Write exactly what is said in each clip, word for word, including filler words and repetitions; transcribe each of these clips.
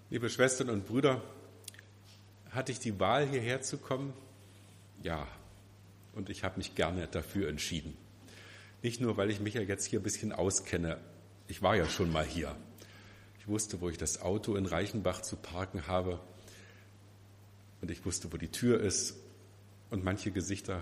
Liebe Schwestern und Brüder, hatte ich die Wahl, hierher zu kommen? Ja, und ich habe mich gerne dafür entschieden. Nicht nur, weil ich mich ja jetzt hier ein bisschen auskenne. Ich war ja schon mal hier. Ich wusste, wo ich das Auto in Reichenbach zu parken habe. Und ich wusste, wo die Tür ist. Und manche Gesichter,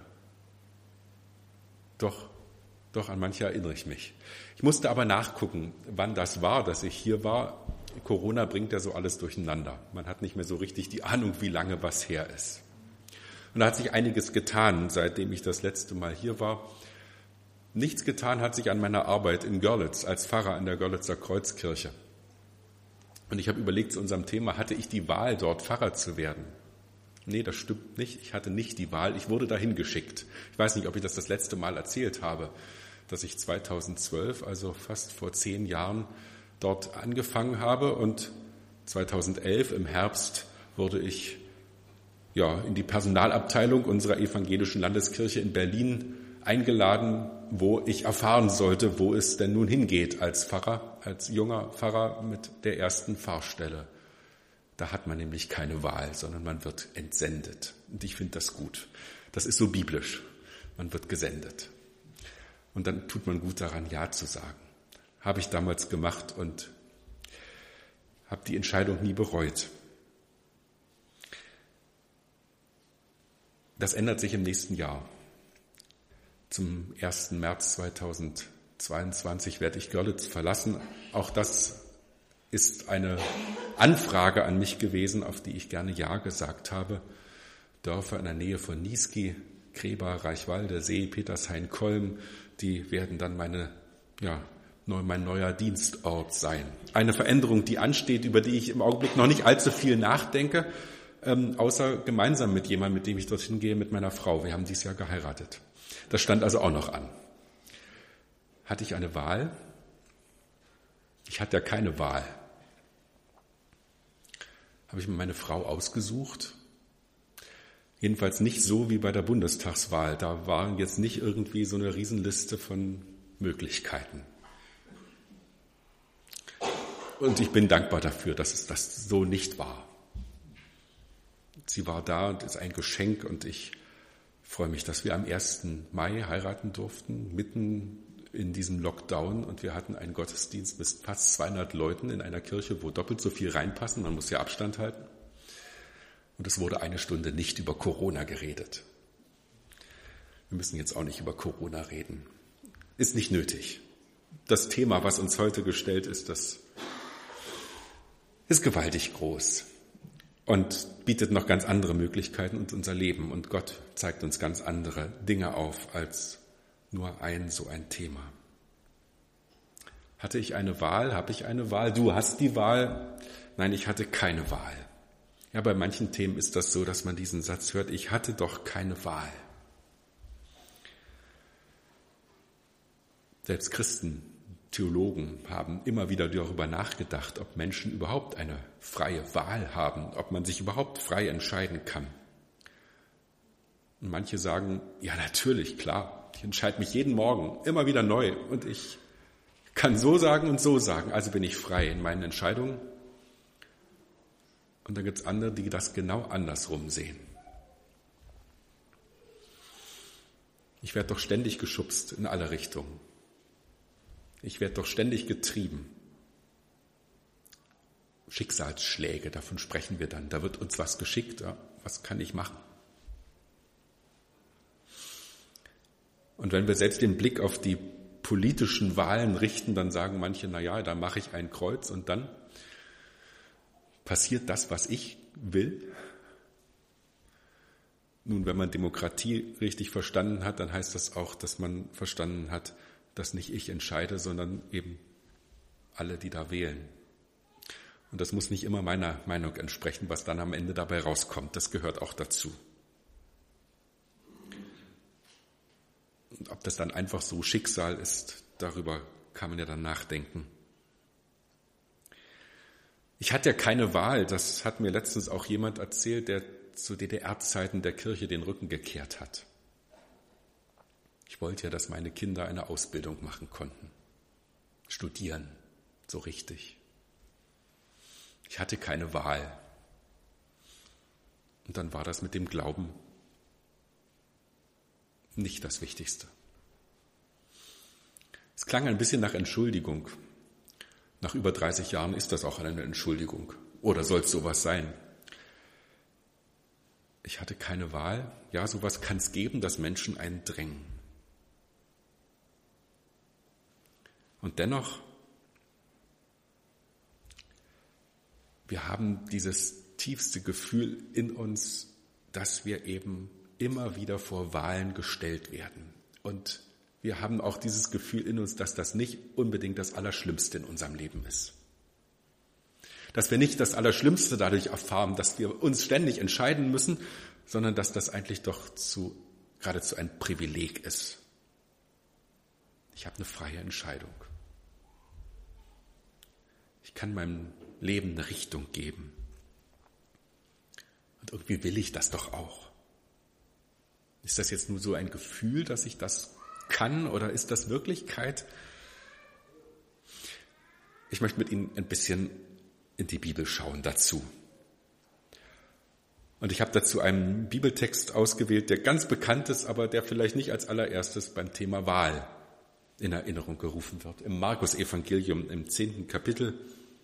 doch, doch an manche erinnere ich mich. Ich musste aber nachgucken, wann das war, dass ich hier war. Corona bringt ja so alles durcheinander. Man hat nicht mehr so richtig die Ahnung, wie lange was her ist. Und da hat sich einiges getan, seitdem ich das letzte Mal hier war. Nichts getan hat sich an meiner Arbeit in Görlitz als Pfarrer an der Görlitzer Kreuzkirche. Und ich habe überlegt zu unserem Thema, hatte ich die Wahl, dort Pfarrer zu werden? Nee, das stimmt nicht. Ich hatte nicht die Wahl. Ich wurde dahin geschickt. Ich weiß nicht, ob ich das das letzte Mal erzählt habe, dass ich zweitausendzwölf, also fast vor zehn Jahren, dort angefangen habe. Und zweitausendelf im Herbst wurde ich ja, in die Personalabteilung unserer evangelischen Landeskirche in Berlin eingeladen, wo ich erfahren sollte, wo es denn nun hingeht als Pfarrer, als junger Pfarrer mit der ersten Pfarrstelle. Da hat man nämlich keine Wahl, sondern man wird entsendet. Und ich finde das gut. Das ist so biblisch. Man wird gesendet. Und dann tut man gut daran, Ja zu sagen. Habe ich damals gemacht und habe die Entscheidung nie bereut. Das ändert sich im nächsten Jahr. Zum ersten März zweitausendzweiundzwanzig werde ich Görlitz verlassen. Auch das ist eine Anfrage an mich gewesen, auf die ich gerne Ja gesagt habe. Dörfer in der Nähe von Niesky, Kreba, Reichwalde, See, Petershain, Kolm, die werden dann meine, ja, mein neuer Dienstort sein. Eine Veränderung, die ansteht, über die ich im Augenblick noch nicht allzu viel nachdenke, ähm, außer gemeinsam mit jemandem, mit dem ich dorthin gehe, mit meiner Frau. Wir haben dieses Jahr geheiratet. Das stand also auch noch an. Hatte ich eine Wahl? Ich hatte ja keine Wahl. Habe ich mir meine Frau ausgesucht? Jedenfalls nicht so wie bei der Bundestagswahl. Da war jetzt nicht irgendwie so eine Riesenliste von Möglichkeiten. Und ich bin dankbar dafür, dass es das so nicht war. Sie war da und ist ein Geschenk und ich freue mich, dass wir am ersten Mai heiraten durften, mitten in diesem Lockdown, und wir hatten einen Gottesdienst mit fast zweihundert Leuten in einer Kirche, wo doppelt so viel reinpassen, man muss ja Abstand halten. Und es wurde eine Stunde nicht über Corona geredet. Wir müssen jetzt auch nicht über Corona reden. Ist nicht nötig. Das Thema, was uns heute gestellt ist, das ist gewaltig groß und bietet noch ganz andere Möglichkeiten und unser Leben. Und Gott zeigt uns ganz andere Dinge auf als nur ein so ein Thema. Hatte ich eine Wahl? Habe ich eine Wahl? Du hast die Wahl? Nein, ich hatte keine Wahl. Ja, bei manchen Themen ist das so, dass man diesen Satz hört, ich hatte doch keine Wahl. Selbst Christen, Theologen haben immer wieder darüber nachgedacht, ob Menschen überhaupt eine freie Wahl haben, ob man sich überhaupt frei entscheiden kann. Und manche sagen, ja natürlich, klar, ich entscheide mich jeden Morgen immer wieder neu und ich kann so sagen und so sagen, also bin ich frei in meinen Entscheidungen. Und dann gibt es andere, die das genau andersrum sehen. Ich werde doch ständig geschubst in alle Richtungen. Ich werde doch ständig getrieben. Schicksalsschläge, davon sprechen wir dann. Da wird uns was geschickt. Ja, was kann ich machen? Und wenn wir selbst den Blick auf die politischen Wahlen richten, dann sagen manche, na ja, da mache ich ein Kreuz und dann passiert das, was ich will. Nun, wenn man Demokratie richtig verstanden hat, dann heißt das auch, dass man verstanden hat, dass nicht ich entscheide, sondern eben alle, die da wählen. Und das muss nicht immer meiner Meinung entsprechen, was dann am Ende dabei rauskommt. Das gehört auch dazu. Und ob das dann einfach so Schicksal ist, darüber kann man ja dann nachdenken. Ich hatte ja keine Wahl, das hat mir letztens auch jemand erzählt, der zu D D R-Zeiten der Kirche den Rücken gekehrt hat. Ich wollte ja, dass meine Kinder eine Ausbildung machen konnten, studieren, so richtig. Ich Ich hatte keine Wahl. Und dann war das mit dem Glauben nicht das Wichtigste. Es klang ein bisschen nach Entschuldigung. Nach über dreißig Jahren ist das auch eine Entschuldigung. Oder soll es sowas sein? Ich hatte keine Wahl. Ja, sowas kann es geben, dass Menschen einen drängen. Und dennoch, wir haben dieses tiefste Gefühl in uns, dass wir eben immer wieder vor Wahlen gestellt werden. Und wir haben auch dieses Gefühl in uns, dass das nicht unbedingt das Allerschlimmste in unserem Leben ist. Dass wir nicht das Allerschlimmste dadurch erfahren, dass wir uns ständig entscheiden müssen, sondern dass das eigentlich doch zu, geradezu ein Privileg ist. Ich habe eine freie Entscheidung. Ich kann meinem Leben eine Richtung geben. Und irgendwie will ich das doch auch. Ist das jetzt nur so ein Gefühl, dass ich das kann, oder ist das Wirklichkeit? Ich möchte mit Ihnen ein bisschen in die Bibel schauen dazu. Und ich habe dazu einen Bibeltext ausgewählt, der ganz bekannt ist, aber der vielleicht nicht als allererstes beim Thema Wahl in Erinnerung gerufen wird. Im Markus-Evangelium im zehnten Kapitel.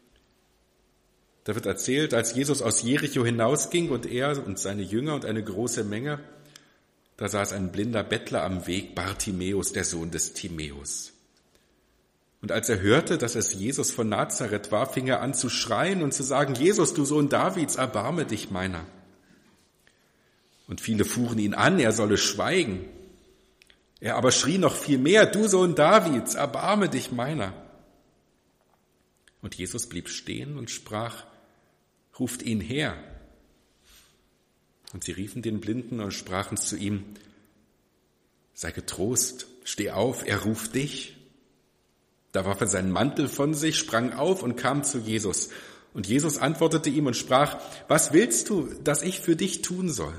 Da wird erzählt, als Jesus aus Jericho hinausging und er und seine Jünger und eine große Menge, da saß ein blinder Bettler am Weg, Bartimäus, der Sohn des Timäus. Und als er hörte, dass es Jesus von Nazareth war, fing er an zu schreien und zu sagen, Jesus, du Sohn Davids, erbarme dich meiner. Und viele fuhren ihn an, er solle schweigen. Er aber schrie noch viel mehr, du Sohn Davids, erbarme dich meiner. Und Jesus blieb stehen und sprach, ruft ihn her. Und sie riefen den Blinden und sprachen zu ihm, sei getrost, steh auf, er ruft dich. Da warf er seinen Mantel von sich, sprang auf und kam zu Jesus. Und Jesus antwortete ihm und sprach, was willst du, dass ich für dich tun soll?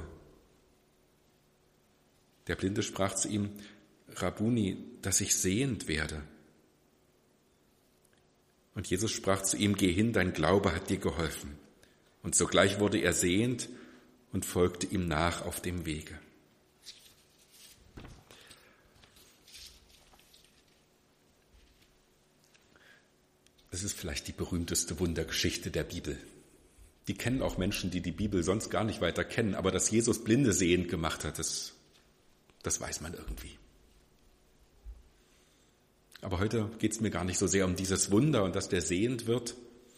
Der Blinde sprach zu ihm, Rabbuni, dass ich sehend werde. Und Jesus sprach zu ihm, geh hin, dein Glaube hat dir geholfen. Und sogleich wurde er sehend und folgte ihm nach auf dem Wege. Es ist vielleicht die berühmteste Wundergeschichte der Bibel. Die kennen auch Menschen, die die Bibel sonst gar nicht weiter kennen, aber dass Jesus Blinde sehend gemacht hat, das, das weiß man irgendwie. Aber heute geht es mir gar nicht so sehr um dieses Wunder und dass der sehend wird.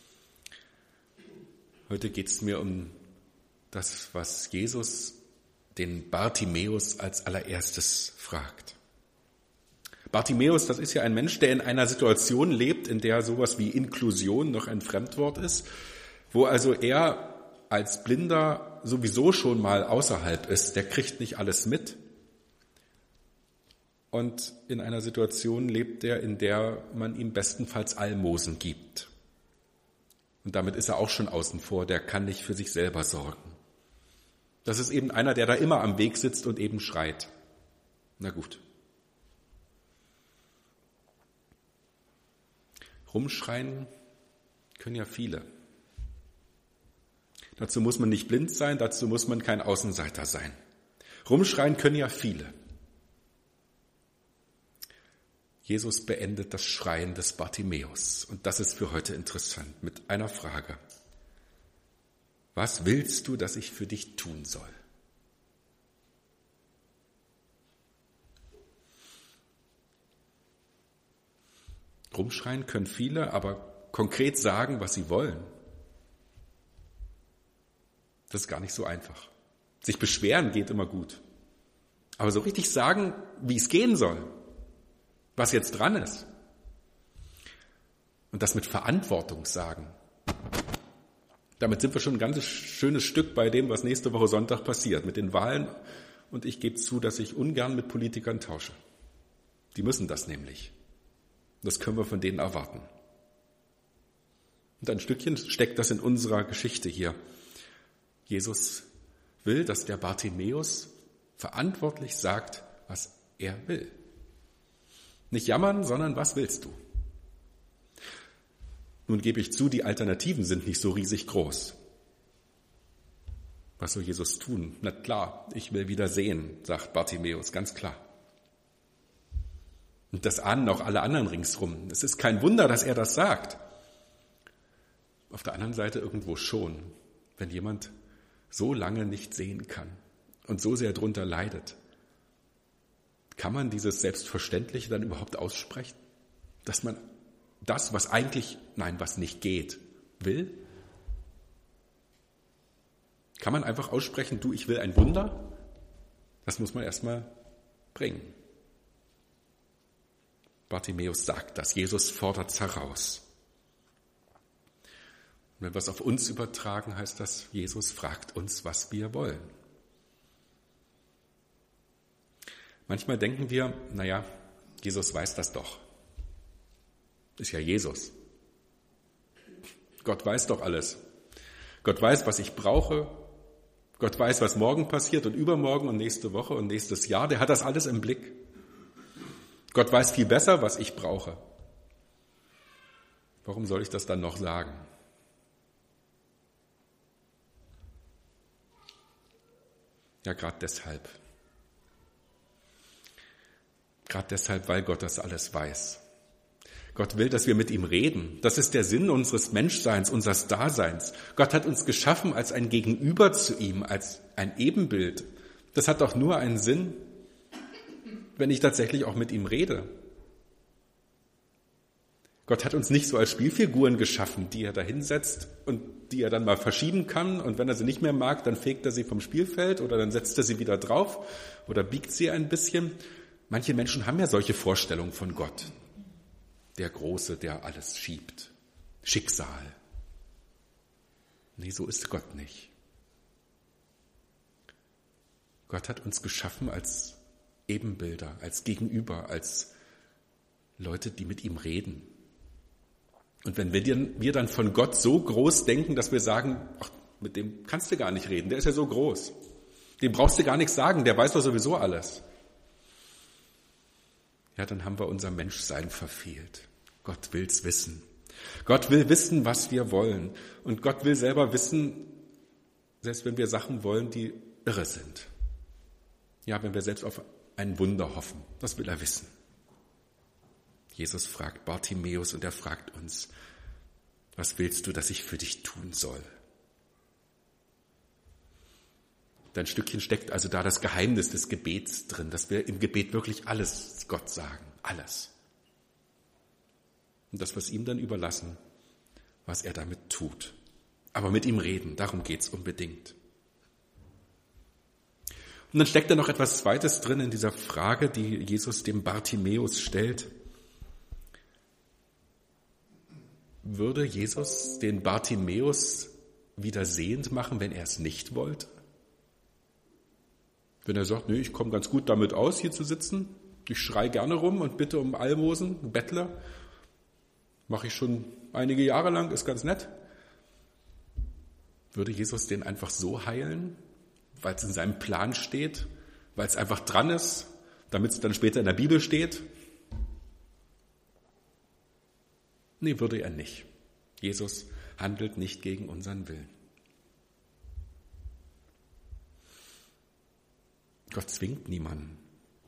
Heute geht es mir um das, was Jesus den Bartimäus als allererstes fragt. Bartimäus, das ist ja ein Mensch, der in einer Situation lebt, in der sowas wie Inklusion noch ein Fremdwort ist, wo also er als Blinder sowieso schon mal außerhalb ist, der kriegt nicht alles mit. Und in einer Situation lebt er, in der man ihm bestenfalls Almosen gibt. Und damit ist er auch schon außen vor, der kann nicht für sich selber sorgen. Das ist eben einer, der da immer am Weg sitzt und eben schreit. Na gut. Rumschreien können ja viele. Dazu muss man nicht blind sein, dazu muss man kein Außenseiter sein. Rumschreien können ja viele. Jesus beendet das Schreien des Bartimäus. Und das ist für heute interessant mit einer Frage. Was willst du, dass ich für dich tun soll? Rumschreien können viele, aber konkret sagen, was sie wollen, das ist gar nicht so einfach. Sich beschweren geht immer gut. Aber so richtig sagen, wie es gehen soll, was jetzt dran ist. Und das mit Verantwortung sagen. Damit sind wir schon ein ganz schönes Stück bei dem, was nächste Woche Sonntag passiert, mit den Wahlen. Und ich gebe zu, dass ich ungern mit Politikern tausche. Die müssen das nämlich. Das können wir von denen erwarten. Und ein Stückchen steckt das in unserer Geschichte hier. Jesus will, dass der Bartimäus verantwortlich sagt, was er will. Nicht jammern, sondern was willst du? Nun gebe ich zu, die Alternativen sind nicht so riesig groß. Was soll Jesus tun? Na klar, ich will wieder sehen, sagt Bartimäus, ganz klar. Und das ahnen auch alle anderen ringsrum. Es ist kein Wunder, dass er das sagt. Auf der anderen Seite irgendwo schon, wenn jemand so lange nicht sehen kann und so sehr drunter leidet. Kann man dieses Selbstverständliche dann überhaupt aussprechen? Dass man das, was eigentlich, nein, was nicht geht, will? Kann man einfach aussprechen, du, ich will ein Wunder? Das muss man erstmal bringen. Bartimäus sagt das, Jesus fordert es heraus. Und wenn wir es auf uns übertragen, heißt das, Jesus fragt uns, was wir wollen. Manchmal denken wir, naja, Jesus weiß das doch. Ist ja Jesus. Gott weiß doch alles. Gott weiß, was ich brauche. Gott weiß, was morgen passiert und übermorgen und nächste Woche und nächstes Jahr. Der hat das alles im Blick. Gott weiß viel besser, was ich brauche. Warum soll ich das dann noch sagen? Ja, gerade deshalb. Gerade deshalb, weil Gott das alles weiß. Gott will, dass wir mit ihm reden. Das ist der Sinn unseres Menschseins, unseres Daseins. Gott hat uns geschaffen als ein Gegenüber zu ihm, als ein Ebenbild. Das hat doch nur einen Sinn, wenn ich tatsächlich auch mit ihm rede. Gott hat uns nicht so als Spielfiguren geschaffen, die er da hinsetzt und die er dann mal verschieben kann. Und wenn er sie nicht mehr mag, dann fegt er sie vom Spielfeld oder dann setzt er sie wieder drauf oder biegt sie ein bisschen. Manche Menschen haben ja solche Vorstellungen von Gott. Der Große, der alles schiebt. Schicksal. Nee, so ist Gott nicht. Gott hat uns geschaffen als Ebenbilder, als Gegenüber, als Leute, die mit ihm reden. Und wenn wir, wir dann von Gott so groß denken, dass wir sagen, ach, mit dem kannst du gar nicht reden, der ist ja so groß. Dem brauchst du gar nichts sagen, der weiß doch sowieso alles. Ja, dann haben wir unser Menschsein verfehlt. Gott will's wissen. Gott will wissen, was wir wollen. Und Gott will selber wissen, selbst wenn wir Sachen wollen, die irre sind. Ja, wenn wir selbst auf ein Wunder hoffen, das will er wissen. Jesus fragt Bartimäus und er fragt uns, was willst du, dass ich für dich tun soll? Ein Stückchen steckt also da das Geheimnis des Gebets drin, dass wir im Gebet wirklich alles Gott sagen, alles. Und dass wir es ihm dann überlassen, was er damit tut. Aber mit ihm reden, darum geht's unbedingt. Und dann steckt da noch etwas Zweites drin in dieser Frage, die Jesus dem Bartimäus stellt. Würde Jesus den Bartimäus wieder sehend machen, wenn er es nicht wollte? Wenn er sagt, nee, ich komme ganz gut damit aus, hier zu sitzen, ich schreie gerne rum und bitte um Almosen, Bettler, mache ich schon einige Jahre lang, ist ganz nett. Würde Jesus den einfach so heilen, weil es in seinem Plan steht, weil es einfach dran ist, damit es dann später in der Bibel steht? Nee, würde er nicht. Jesus handelt nicht gegen unseren Willen. Gott zwingt niemanden.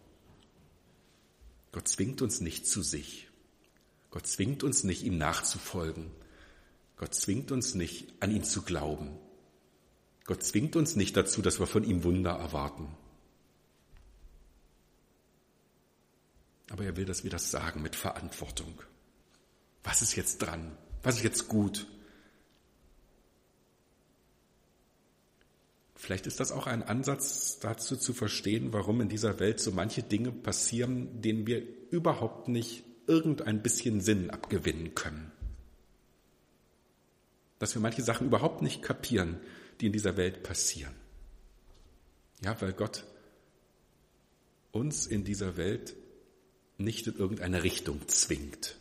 Gott zwingt uns nicht zu sich. Gott zwingt uns nicht, ihm nachzufolgen. Gott zwingt uns nicht, an ihn zu glauben. Gott zwingt uns nicht dazu, dass wir von ihm Wunder erwarten. Aber er will, dass wir das sagen mit Verantwortung. Was ist jetzt dran? Was ist jetzt gut? Vielleicht ist das auch ein Ansatz dazu zu verstehen, warum in dieser Welt so manche Dinge passieren, denen wir überhaupt nicht irgendein bisschen Sinn abgewinnen können. Dass wir manche Sachen überhaupt nicht kapieren, die in dieser Welt passieren. Ja, weil Gott uns in dieser Welt nicht in irgendeine Richtung zwingt.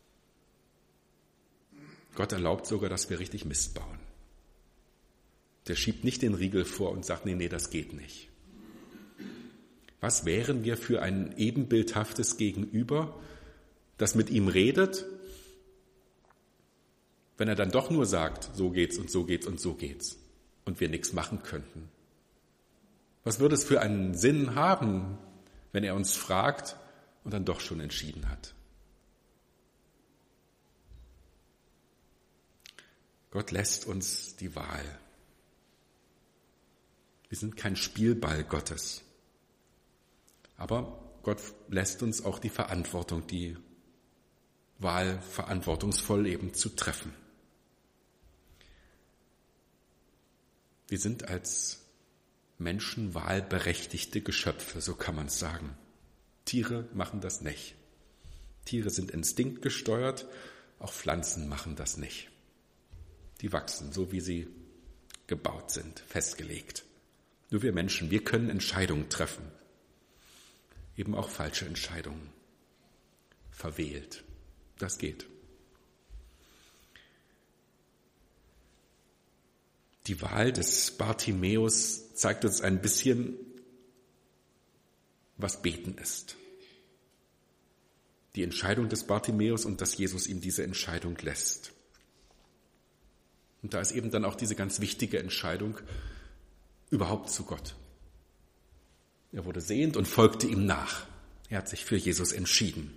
Gott erlaubt sogar, dass wir richtig Mist bauen. Der schiebt nicht den Riegel vor und sagt, nee, nee, das geht nicht. Was wären wir für ein ebenbildhaftes Gegenüber, das mit ihm redet, wenn er dann doch nur sagt, so geht's und so geht's und so geht's und wir nichts machen könnten? Was würde es für einen Sinn haben, wenn er uns fragt und dann doch schon entschieden hat? Gott lässt uns die Wahl. Wir sind kein Spielball Gottes. Aber Gott lässt uns auch die Verantwortung, die Wahl verantwortungsvoll eben zu treffen. Wir sind als Menschen wahlberechtigte Geschöpfe, so kann man es sagen. Tiere machen das nicht. Tiere sind instinktgesteuert, auch Pflanzen machen das nicht. Die wachsen, so wie sie gebaut sind, festgelegt. Nur wir Menschen, wir können Entscheidungen treffen. Eben auch falsche Entscheidungen. Verwählt. Das geht. Die Wahl des Bartimäus zeigt uns ein bisschen, was Beten ist. Die Entscheidung des Bartimäus und dass Jesus ihm diese Entscheidung lässt. Und da ist eben dann auch diese ganz wichtige Entscheidung überhaupt zu Gott. Er wurde sehend und folgte ihm nach. Er hat sich für Jesus entschieden.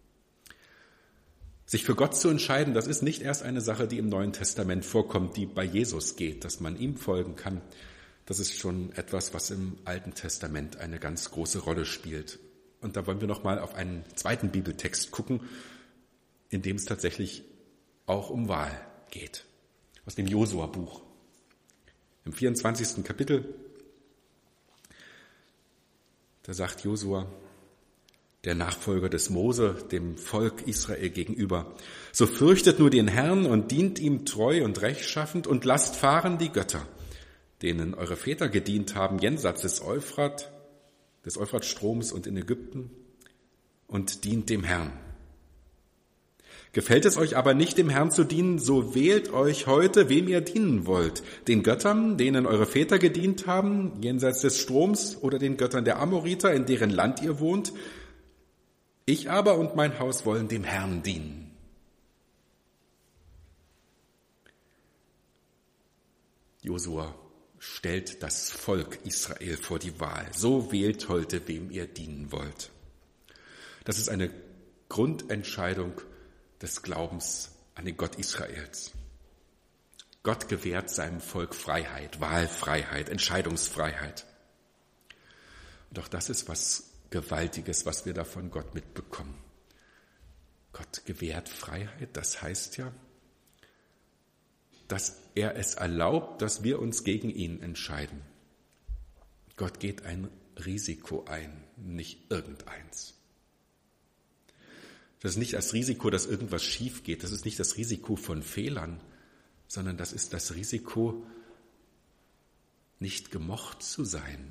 Sich für Gott zu entscheiden, das ist nicht erst eine Sache, die im Neuen Testament vorkommt, die bei Jesus geht, dass man ihm folgen kann. Das ist schon etwas, was im Alten Testament eine ganz große Rolle spielt. Und da wollen wir noch mal auf einen zweiten Bibeltext gucken, in dem es tatsächlich auch um Wahl geht. Aus dem Josua-Buch. Im vierundzwanzigsten Kapitel, da sagt Josua, der Nachfolger des Mose, dem Volk Israel gegenüber: So fürchtet nur den Herrn und dient ihm treu und rechtschaffend und lasst fahren die Götter, denen eure Väter gedient haben, jenseits des Euphrat, des Euphratstroms und in Ägypten, und dient dem Herrn. Gefällt es euch aber nicht, dem Herrn zu dienen, so wählt euch heute, wem ihr dienen wollt. Den Göttern, denen eure Väter gedient haben, jenseits des Stroms, oder den Göttern der Amoriter, in deren Land ihr wohnt. Ich aber und mein Haus wollen dem Herrn dienen. Josua stellt das Volk Israel vor die Wahl. So wählt heute, wem ihr dienen wollt. Das ist eine Grundentscheidung des Glaubens an den Gott Israels. Gott gewährt seinem Volk Freiheit, Wahlfreiheit, Entscheidungsfreiheit. Und auch das ist was Gewaltiges, was wir da von Gott mitbekommen. Gott gewährt Freiheit, das heißt ja, dass er es erlaubt, dass wir uns gegen ihn entscheiden. Gott geht ein Risiko ein, nicht irgendeins. Das ist nicht das Risiko, dass irgendwas schief geht. Das ist nicht das Risiko von Fehlern, sondern das ist das Risiko, nicht gemocht zu sein.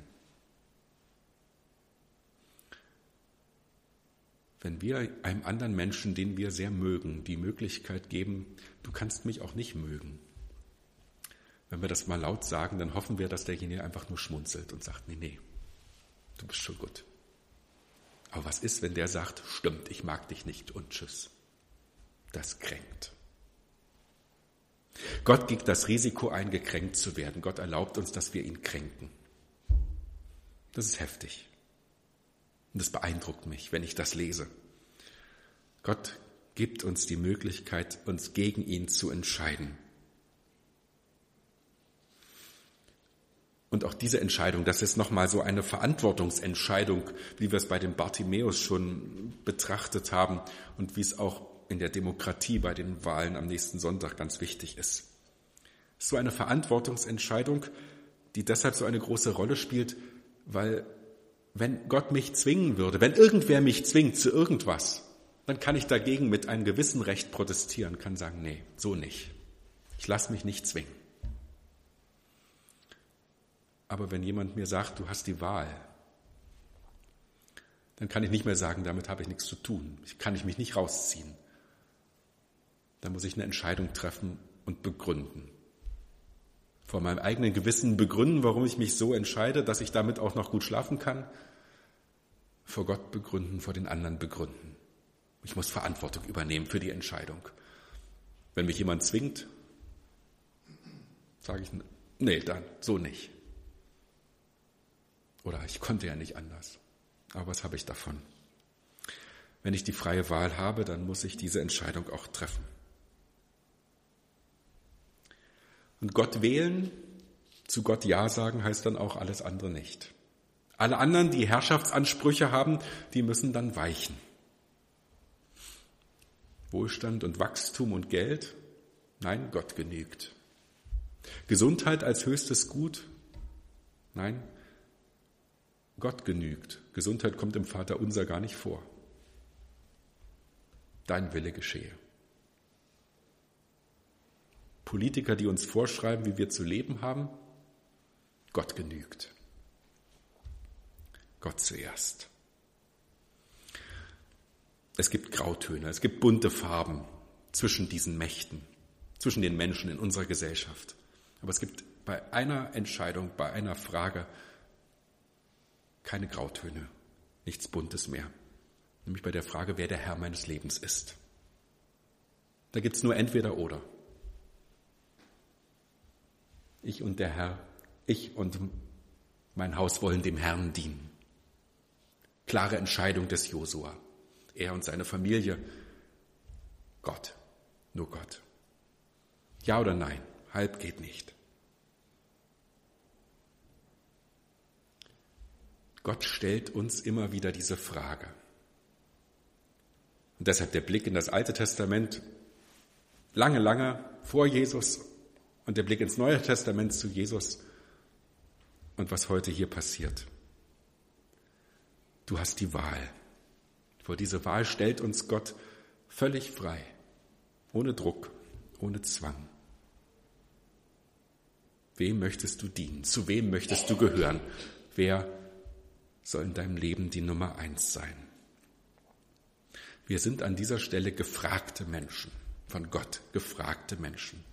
Wenn wir einem anderen Menschen, den wir sehr mögen, die Möglichkeit geben, du kannst mich auch nicht mögen. Wenn wir das mal laut sagen, dann hoffen wir, dass derjenige einfach nur schmunzelt und sagt, nee, nee, du bist schon gut. Aber was ist, wenn der sagt, stimmt, ich mag dich nicht und tschüss? Das kränkt. Gott geht das Risiko ein, gekränkt zu werden. Gott erlaubt uns, dass wir ihn kränken. Das ist heftig. Und das beeindruckt mich, wenn ich das lese. Gott gibt uns die Möglichkeit, uns gegen ihn zu entscheiden. Und auch diese Entscheidung, das ist nochmal so eine Verantwortungsentscheidung, wie wir es bei dem Bartimäus schon betrachtet haben und wie es auch in der Demokratie bei den Wahlen am nächsten Sonntag ganz wichtig ist. So eine Verantwortungsentscheidung, die deshalb so eine große Rolle spielt, weil wenn Gott mich zwingen würde, wenn irgendwer mich zwingt zu irgendwas, dann kann ich dagegen mit einem gewissen Recht protestieren, kann sagen, nee, so nicht. Ich lasse mich nicht zwingen. Aber wenn jemand mir sagt, du hast die Wahl, dann kann ich nicht mehr sagen, damit habe ich nichts zu tun. Ich kann ich mich nicht rausziehen. Dann muss ich eine Entscheidung treffen und begründen. Vor meinem eigenen Gewissen begründen, warum ich mich so entscheide, dass ich damit auch noch gut schlafen kann. Vor Gott begründen, vor den anderen begründen. Ich muss Verantwortung übernehmen für die Entscheidung. Wenn mich jemand zwingt, sage ich, nee, dann so nicht. Oder ich konnte ja nicht anders. Aber was habe ich davon? Wenn ich die freie Wahl habe, dann muss ich diese Entscheidung auch treffen. Und Gott wählen, zu Gott Ja sagen, heißt dann auch alles andere nicht. Alle anderen, die Herrschaftsansprüche haben, die müssen dann weichen. Wohlstand und Wachstum und Geld? Nein, Gott genügt. Gesundheit als höchstes Gut? Nein, Gott genügt. Gesundheit kommt im Vaterunser gar nicht vor. Dein Wille geschehe. Politiker, die uns vorschreiben, wie wir zu leben haben? Gott genügt. Gott zuerst. Es gibt Grautöne, es gibt bunte Farben zwischen diesen Mächten, zwischen den Menschen in unserer Gesellschaft. Aber es gibt bei einer Entscheidung, bei einer Frage keine Grautöne, nichts Buntes mehr. Nämlich bei der Frage, wer der Herr meines Lebens ist. Da gibt es nur entweder oder. Ich und der Herr, ich und mein Haus wollen dem Herrn dienen. Klare Entscheidung des Josua. Er und seine Familie. Gott, nur Gott. Ja oder nein? Halb geht nicht. Gott stellt uns immer wieder diese Frage. Und deshalb der Blick in das Alte Testament, lange, lange vor Jesus, und der Blick ins Neue Testament zu Jesus und was heute hier passiert. Du hast die Wahl. Vor diese Wahl stellt uns Gott völlig frei, ohne Druck, ohne Zwang. Wem möchtest du dienen? Zu wem möchtest du gehören? Wer soll in deinem Leben die Nummer eins sein? Wir sind an dieser Stelle gefragte Menschen, von Gott gefragte Menschen.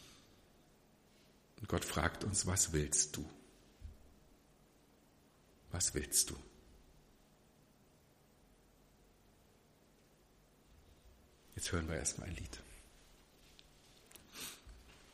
Und Gott fragt uns, was willst du? Was willst du? Jetzt hören wir erstmal ein Lied.